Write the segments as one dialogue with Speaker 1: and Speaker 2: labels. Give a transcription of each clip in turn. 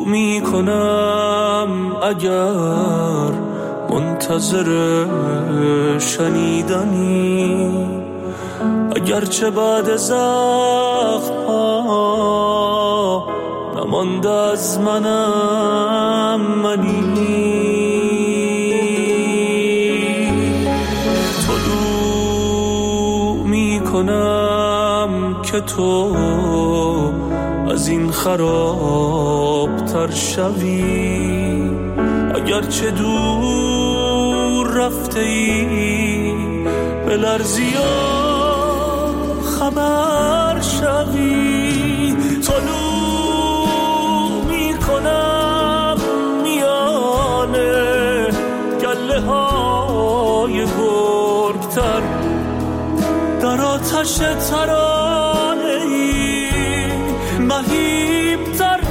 Speaker 1: میکنم اگر منتظر شنیدنی، اگرچه بعد زخم ها نمانده از منم منی. طلوع میکنم که تو از این خرابتر شوی، اگرچه دور رفته ای بلرزی و خبر شوی. طلوع میکنم میانه گله های گرگتر، در آتش ترانه ای مهیبتر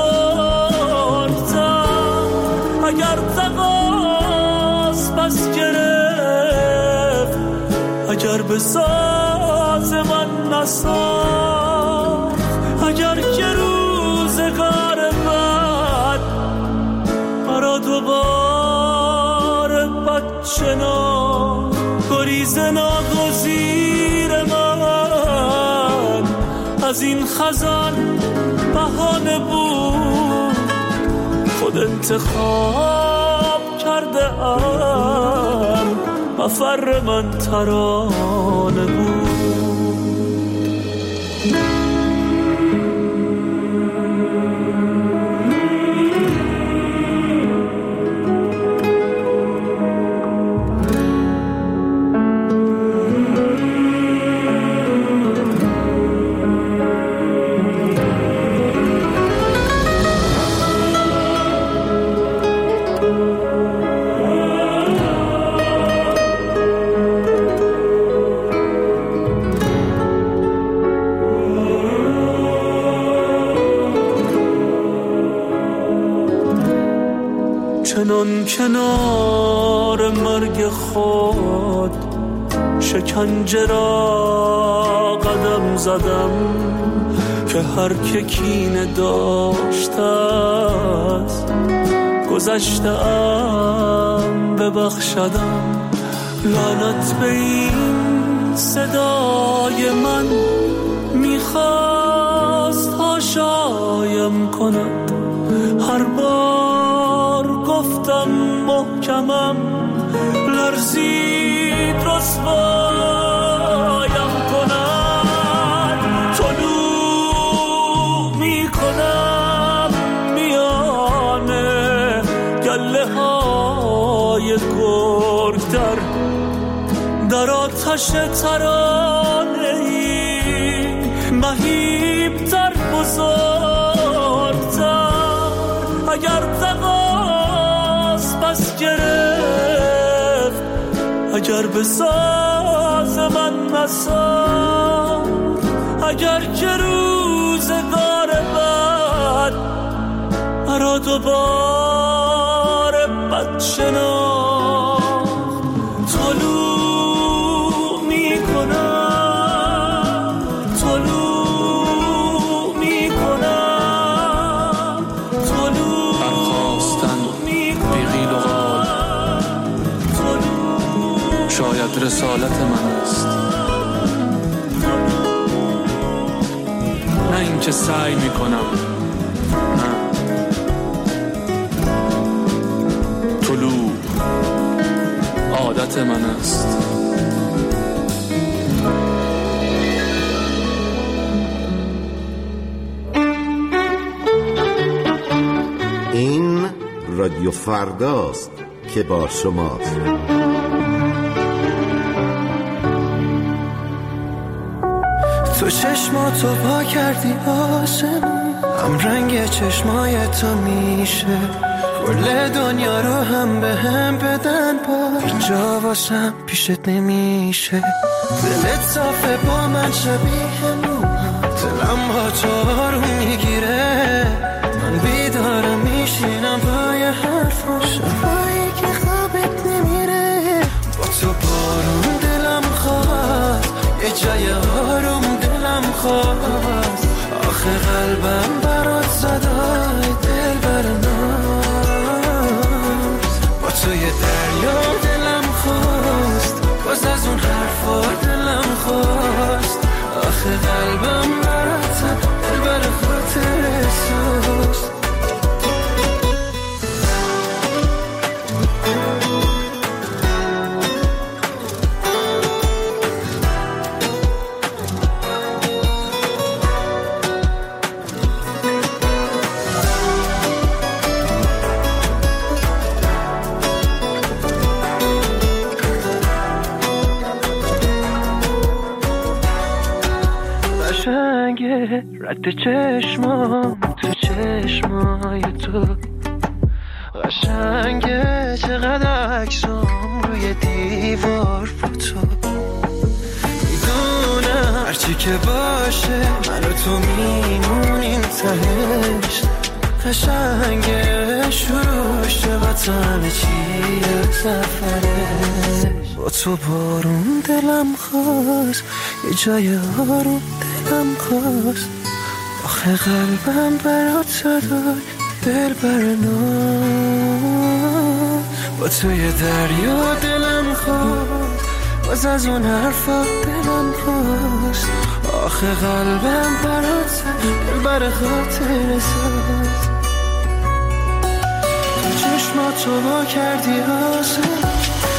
Speaker 1: بزرگتر. اگر تقاس بس گرفت، اگر به ساز من نساخت، اگر که روزگار بد مرا دوباره بد شناخت، گریز ناگزیر من از این خزان بهانه بود. خود انتخاب کرده ام، مفر من ترانه بود. چنان کنار مرگ خود شکنجه را قدم زدم، که هر که کینه داشته است گذشته‌ام ببخشدم. لعنت به این صدای من میخواست هاشایم کند، هر بار گفتم محکمم لرزید رسوایم کند. طلوع میکنم میانه گله های گرگتر، در آتش ترانه ای مهیبتر بزرگتر. اگر تقاس بس گرفت، اگر به ساز من نساخت، اگر که روزگار بد مرا دوباره بد شناخت. طلوع میکنم، طلوع میکنم، طلوع
Speaker 2: برخواستن بیغیل و غال شاید رسالت من است، نه اینکه سعی میکنم، نه. طلوع عادت من است.
Speaker 3: این رادیو فرداست که با شماست.
Speaker 4: تو چشماتو پا کردی آسمون، هم رنگ چشمای تو میشه کل دنیا رو هم به هم بدن، با اینجا واسم پیشت نمیشه. دلت صافه با من شبیه نوها، دلم با تو آروم میگیره، من بیدار میشینم پای حرفا، شبایی که خوابت نمیره. با تو بارون دلم خواست، یه جای آروم دلم خواست، آخه قلبم برات صدای دل وفا دلم خواست، آخه قلبم برات دل بر خاطر سوست. رد چشمام تو چشمای تو قشنگه، چقدر عکسام روی دیوار فوتو. میدونم هرچی که باشه من و تو میمونیم تهش، قشنگه شروع شه با تو همه چی سفره. با تو بارون دلم خواست، یه جای آروم دلم خواست، آخه قلبم برات داد دل بر ناز. با توی دریا دلم خواست، باز از اون حرفا دلم خواست، آخه قلبم برات دل بر خاطر ساز. چشماتو وا کردی آسان،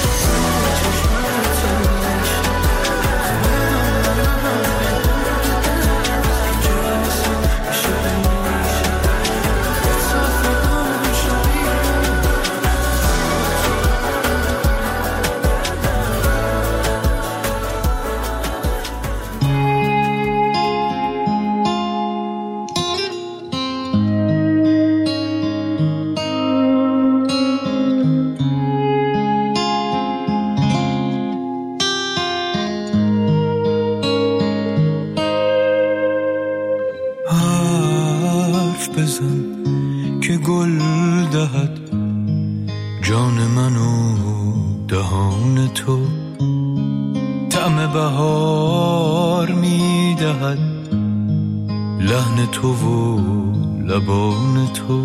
Speaker 4: تو و لبان تو.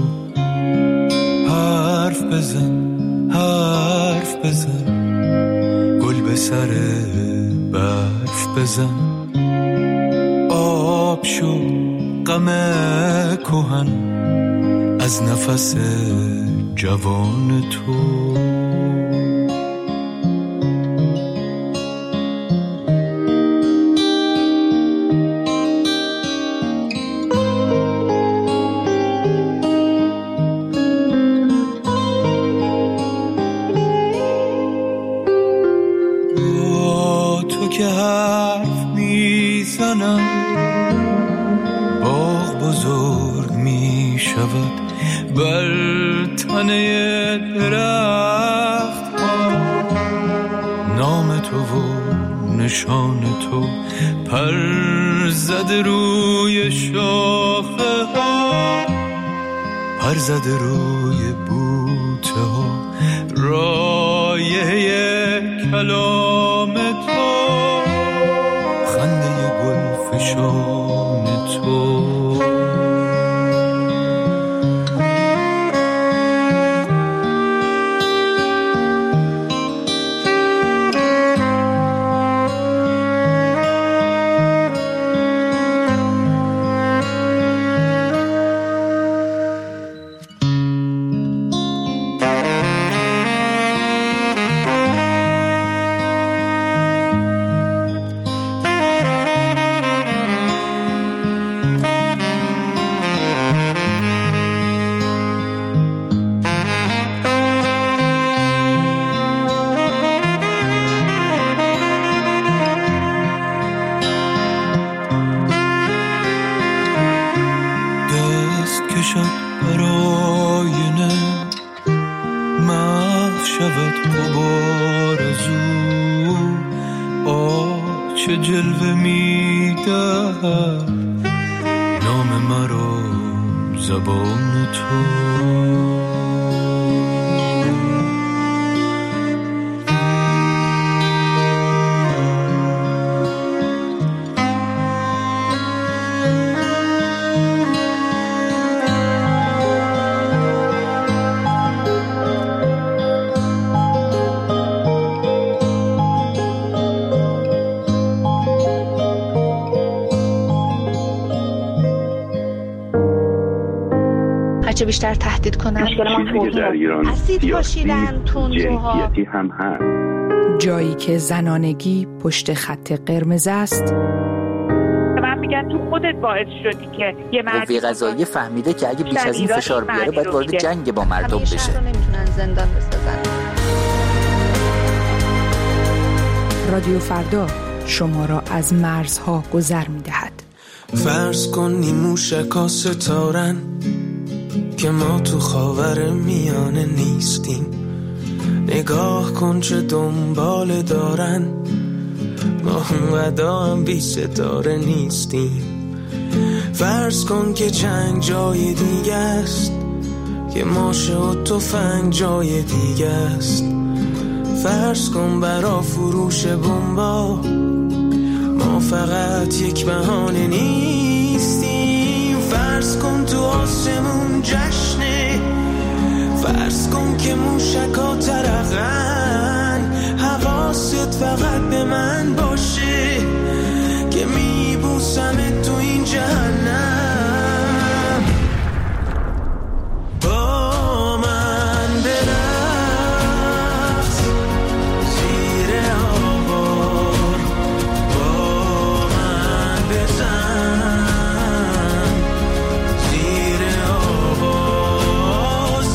Speaker 4: حرف بزن گل به سر برف بزن، آب شو غم کهن از نفس جوان تو. که حرف میزنم باغ بزرگ میشود بر تنه درخت ها. نام تو و نشان تو پر زده روی شاخه ها، پر زده روی بوته ها، رایه کلام تو، خنده گل فشان تو. چه جلوه میدهد نام مرا زبان تو.
Speaker 5: چه بیشتر تهدید کنن.
Speaker 6: چیزی که در ایران سیاسی جنسیتی هم هست.
Speaker 7: جایی که زنانگی پشت خط قرمز است.
Speaker 8: من میگم تو خودت باعث شدی که یه
Speaker 9: قوه قضاییه فهمیده که اگه بیش از این فشار بیاره باید وارد جنگ با مردم بشه.
Speaker 5: شهر رو نمیتونن زندان بسازن.
Speaker 7: رادیو فردا شما را از مرزها گذر می‌دهد.
Speaker 4: فرض کن نیموشکا ستارن که ما تو خاور میانه نیستیم. نگاه کن چه دنبال دارن، ما اونقدر هم بی ستاره نیستیم. فرض کن که جنگ جای دیگه است، که ماشه و تفنگ جای دیگه است. فرض کن برا فروش بمبا ما فقط یک بهانه نیستیم. فرض کن تو آسمون جشنه، فرض کن که موشکا ترقن. حواست فقط به من باشه که میبوسم تو این جهنم. با من برقص زیر آوار، با من بزن زیر آواز.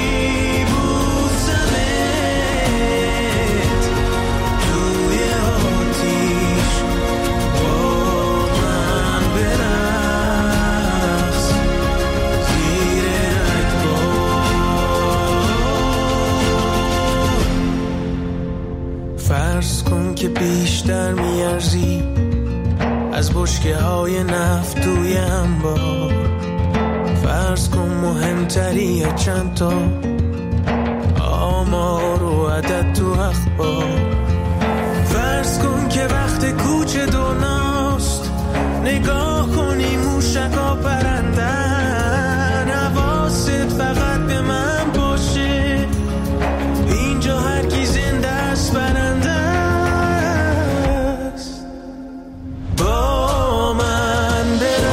Speaker 4: میبوسمت توی آتیش، با من برقص زیر رگبار. فرض کن که بیشتر میارزی از بشکه های نفت توی انبار. فرض کن مهمتری چند تا آمار و عدد تو اخبار. فرض کن که وقت کوچه دنیاست، نگاه کنی موشکا پرندن. حواست فقط به من باشه، اینجا هر کی زنده است برنده است. با من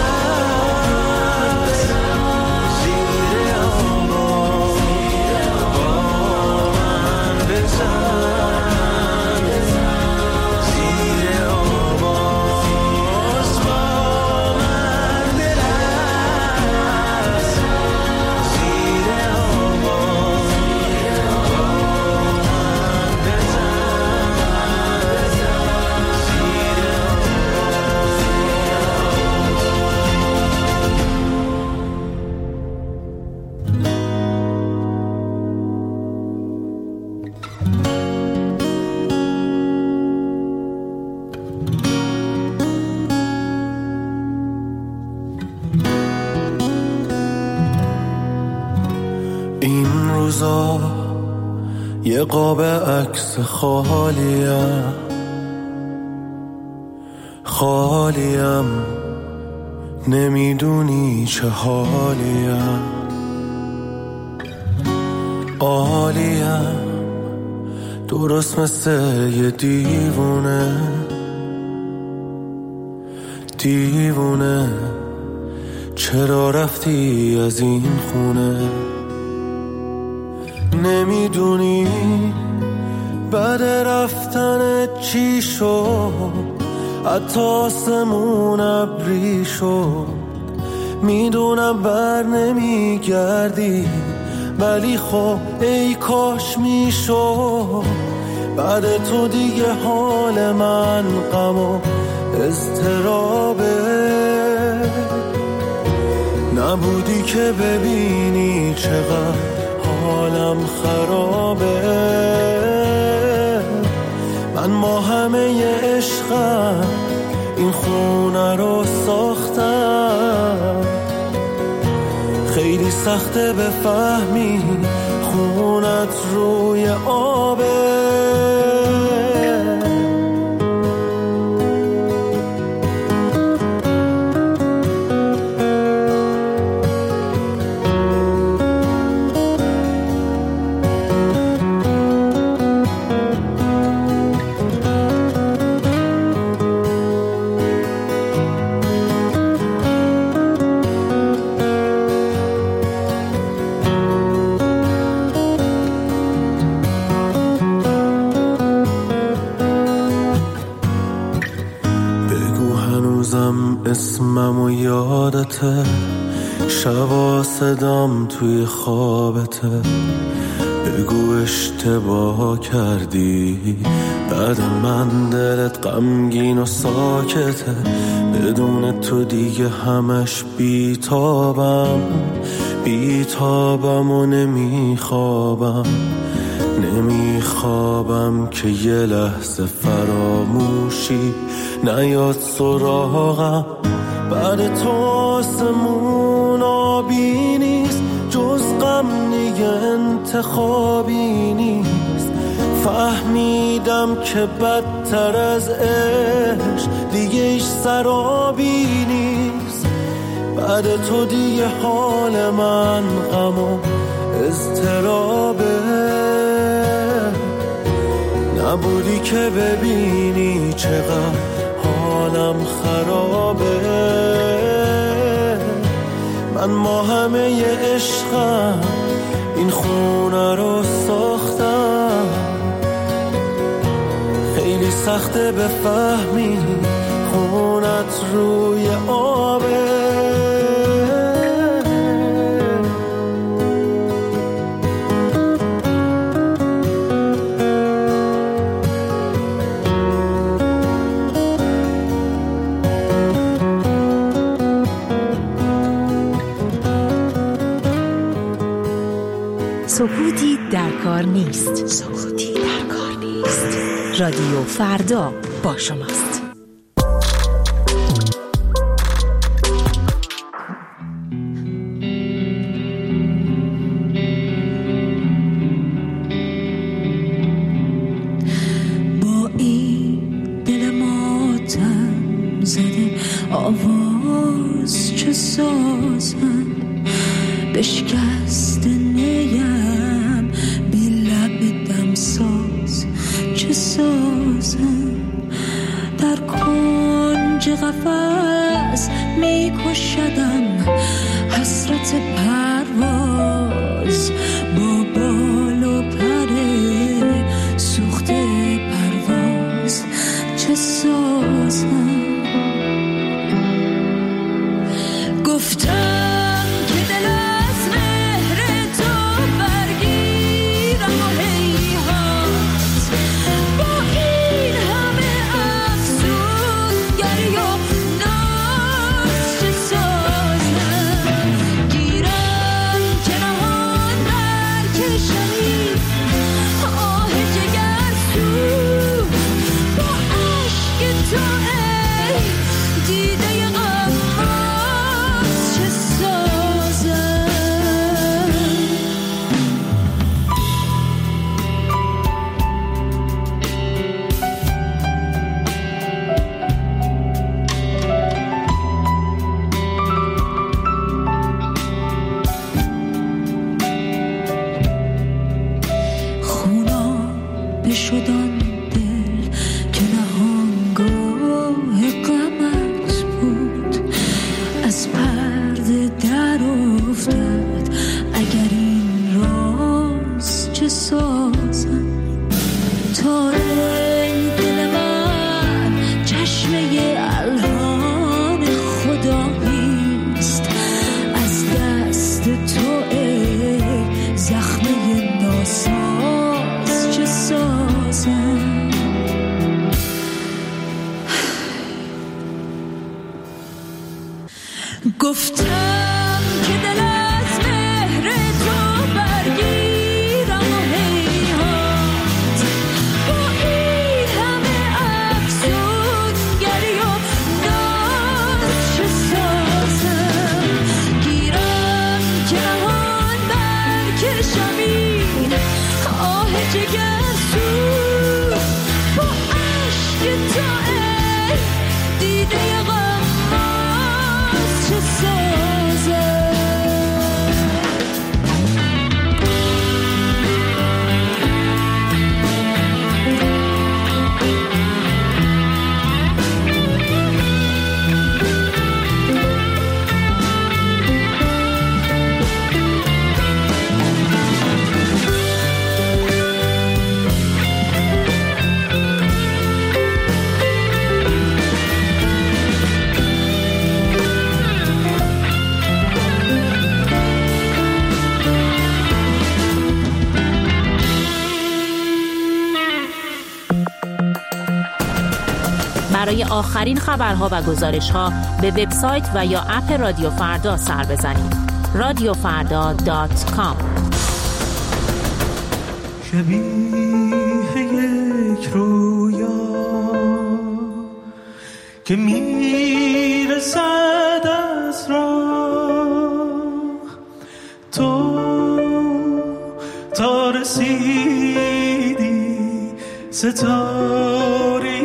Speaker 4: برقص زیر آوار، با من بزن زیر آواز. با من برقص زیر آواز، با من بزن زیر این روزا یه قاب عکس خالیم، نمیدونی چه حالیم. عالیم درست مثل یه دیوونه. چرا رفتی از این خونه؟ نمیدونی بعد رفتن چی شد، حتی آسمون ابری شد. میدونم بر نمیگردی، ولی خب ای کاش میشد. بعد تو دیگه حال من غم و اضطرابه. نبودی که ببینی چقدر حالم خرابه. من با همه عشقم این خونه رو ساختم. خیلی سخته بفهمی خونت روی آبه. خوابته، شبا صدام توی خوابته، بگو اشتباه کردی. بعد من دلت غمگین و ساکته، بدون تو دیگه همش بیتابم و نمیخوابم که یه لحظه فراموشی نیاد سراغم. بعد تو آسمون آبی نیست، جز غم دیگه انتخابی نیست. فهمیدم که بدتر از عشق دیگه ایش سرابی نیست. بعد تو دیگه حال من غم و اضطرابه، نبودی که ببینی چقدر حالم خرابه. من با همه ی عشقم این خونه رو ساختم، خیلی سخته بفهمی خونت روی آبه.
Speaker 7: سکوتی در کار نیست. رادیو فردا با شماست.
Speaker 10: با این دل ماتم زده آواز چه سازم، بشکست نیم بی لب دمساز چه سازم. در کنج قفس می کشدم حسرت پرواز، با بال و پر سوخته پرواز چه سازم. گفتم که دل از مهر تو برگیرم و هیهات، با این همه افسونگری و ناز چه سازم. گیرم که نهان برکشمی آه جگرسوز، با عشق تو ای دیده غماز چه سازم. خونا بشدان دل که نهانگاه غمت بود، از پرده در افتاد اگر این راز چه سازم. تا ای دل من چشمه الهام خداییست، از دست تو ای زخمه ناساز چه سازم. گفتم که دل از مهر تو برگیرم و هیهات، با این همه افسونگری و ناز چه سازم. گیرم که نهان برکشم این آه جگرسوز، با عشق تو ای دیده غماز چه سازم.
Speaker 11: برای آخرین خبرها و گزارش‌ها به وبسایت و یا اپ رادیو فردا سر بزنید. radiofarda.com.
Speaker 1: شبیه یک رویا که میرسد از راه، تو تا رسیدی ستاره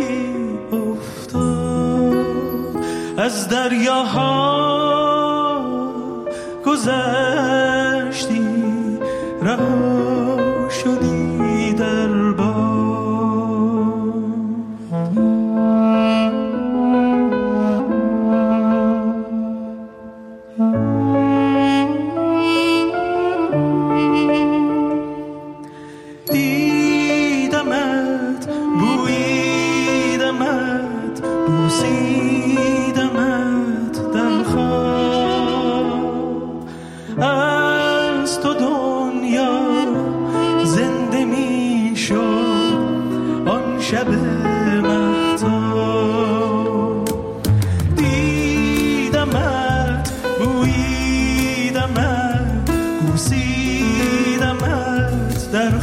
Speaker 1: افتاد، از دریاها گذشتی رها شدی در دیدمت، بویدمت، بوسیدمت در خواب، از تو دنیا زنده می شد آن شب مهتاب. دیدمت، بویدمت، بوسیدمت در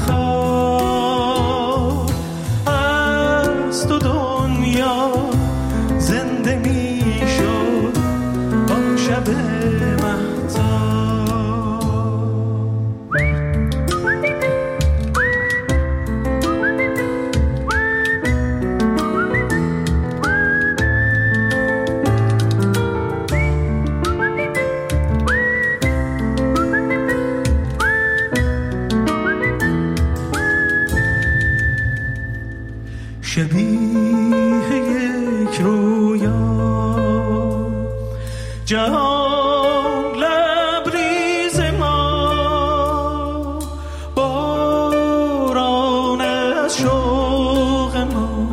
Speaker 1: خواب، از تو دنیا زنده می شد آن شب مهتاب. شبیه یک رویا جهان لبریز ما، باران از شوق ما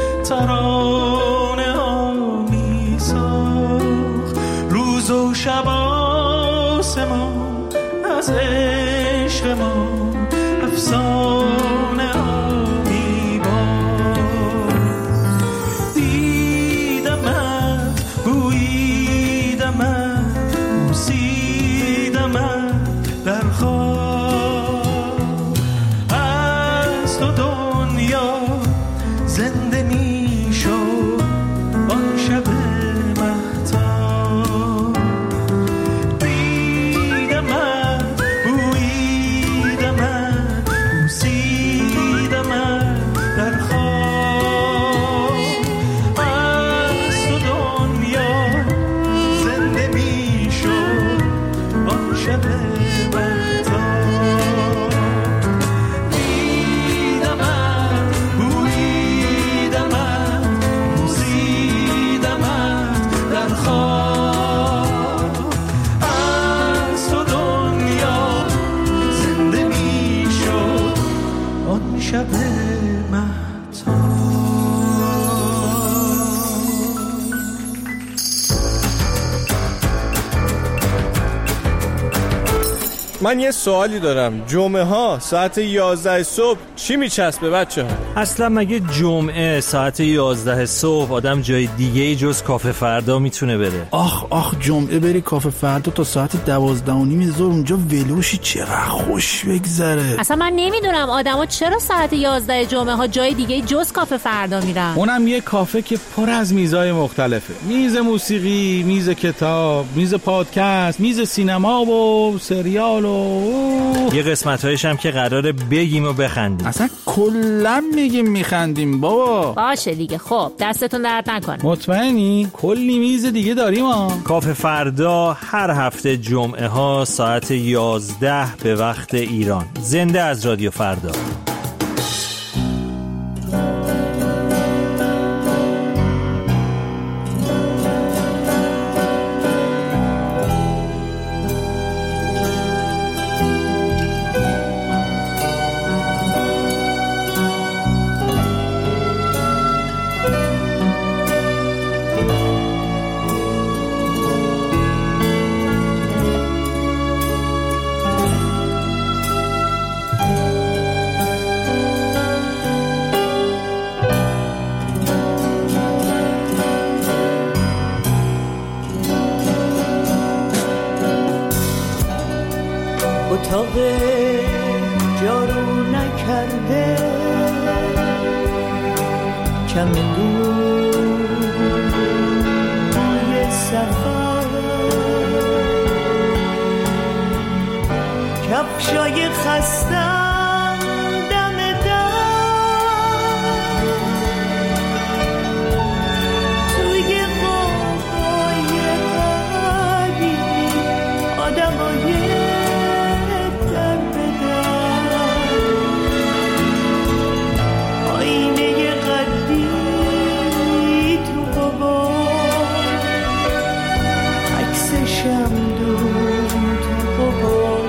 Speaker 1: ترانه ها می ساخت، روز و شب آسمان از عشق ما افسانه ها می باخت. دیدمت، بویدمت، بوسیدمت در خواب، از تو دنیا زنده می شد آن شب مهتاب. دیدمت، بویدمت، بوسیدمت در خواب، از تو دنیا زنده می شد آن شب مهتاب. دیدمت، بویدمت، بوسیدمت در خواب، از تو دنیا زنده می شد آن شب مهتاب.
Speaker 12: من یه سوالی دارم، جمعه ها ساعت 11 صبح چی میچسبه بچه ها؟
Speaker 13: اصلا مگه جمعه ساعت 11 صبح آدم جای دیگه جز کافه فردا میتونه بره؟
Speaker 14: آخ جمعه بری کافه فردا تا ساعت 12:30 ظهر اونجا ولوشی، چقدر خوش بگذره.
Speaker 11: اصلا من نمیدونم آدما چرا ساعت 11 جمعه ها جای دیگه جز کافه فردا میرن.
Speaker 15: اونم یه کافه که پر از میزای مختلفه، میز موسیقی، میز کتاب، میز پادکست، میز سینما و سریال و
Speaker 13: یه قسمت‌هایش هم که قراره بگیم و بخندیم.
Speaker 14: اصلا کلا میگیم میخندیم بابا.
Speaker 11: باشه دیگه، خب دستتون درد نکنه.
Speaker 15: مطمئنی؟ کلی میز دیگه داریم ها.
Speaker 13: کافه فردا هر هفته جمعه ها ساعت 11 به وقت ایران، زنده از رادیو فردا.
Speaker 1: اتاق جارو نکرده کم دورای سفر کفشای خستم دم در توی قوقای قدیمی آدمای در بدر آینه قدی تو قبار عکسشم دور تو قبار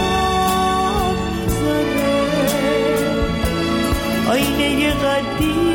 Speaker 1: آینه قدیم